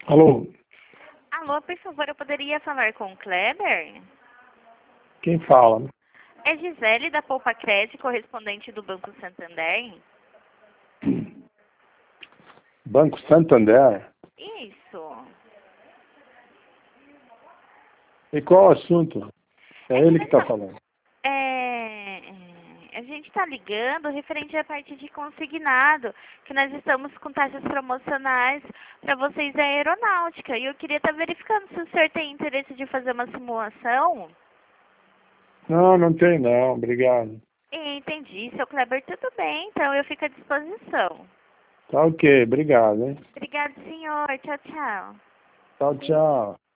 Alô, Alô, por favor, eu poderia falar com o Kleber? quem fala? É Gisele da Poupa Cred, correspondente do Banco Santander? Banco Santander? Isso. E qual o assunto? É É que ele que nós está estamos... falando. A gente está ligando referente à parte de consignado, que nós estamos com taxas promocionais para vocês da aeronáutica. E eu queria estar verificando se o senhor tem interesse de fazer uma simulação. Não, não tem não, obrigado. Entendi, seu Kleber, tudo bem, então eu fico à disposição. Tá ok, obrigado, hein? Obrigada, senhor. Tchau, tchau. Tchau, tchau.